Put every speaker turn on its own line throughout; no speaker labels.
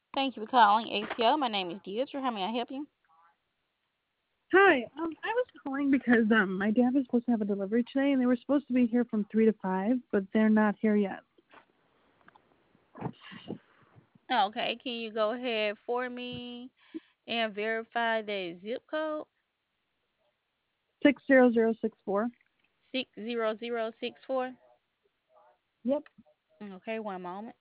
Thank you for calling ATL. My name is Deidre. How may I help you?
Hi, I was calling because my dad was supposed to have a delivery today, and they were supposed to be here from 3 to 5, but they're not here yet.
Okay, can you go ahead for me and verify the zip code?
60064.
60064.
Yep.
Okay, one moment.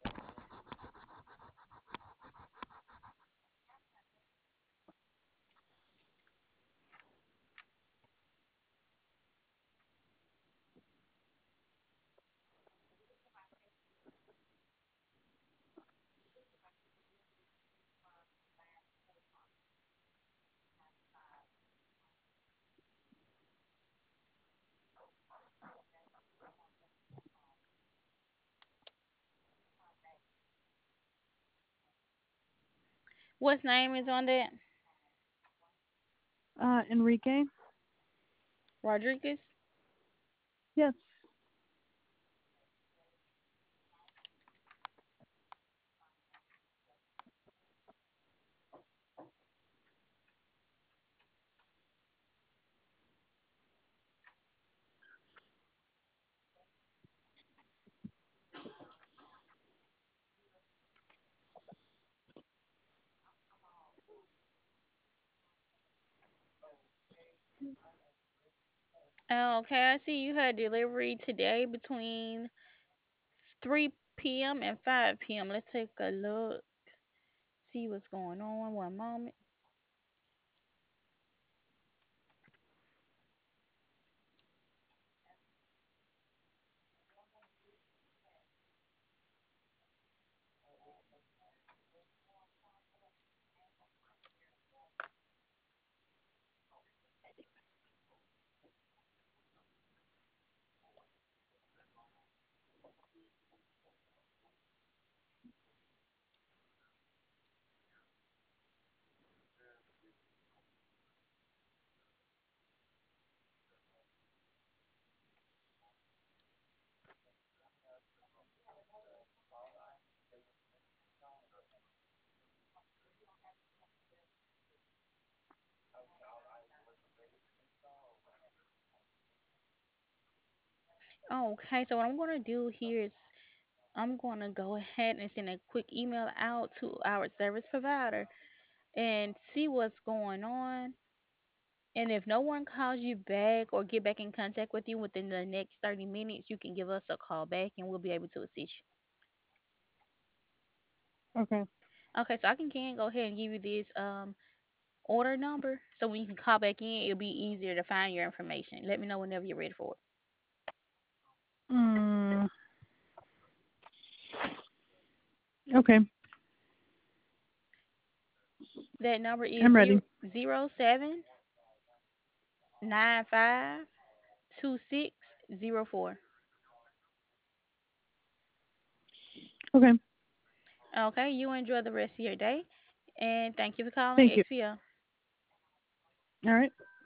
What name is on that?
Enrique.
Rodriguez?
Yes.
Okay, I see you had delivery today between 3 p.m. and 5 p.m. Let's take a look, see what's going on. One moment. Okay, so what I'm going to do here is I'm going to go ahead and send a quick email out to our service provider and see what's going on. And if no one calls you back or get back in contact with you within the next 30 minutes, you can give us a call back and we'll be able to assist
Okay.
you. Okay, so I can go ahead and give you this order number so when you can call back in, it'll be easier to find your information. Let me know whenever you're ready for it.
Mm, okay.
That number is
I'm ready.
07952604.
Okay.
Okay, you enjoy the rest of your day and thank you for calling
Thank you.
XPL.
All right.